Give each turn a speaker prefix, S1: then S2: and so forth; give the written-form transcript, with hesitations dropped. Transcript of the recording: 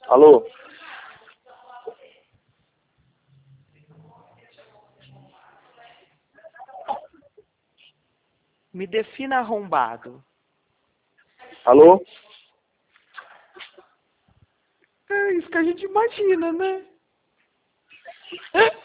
S1: Alô?
S2: Me defina arrombado.
S1: Alô?
S2: É isso que a gente imagina, né?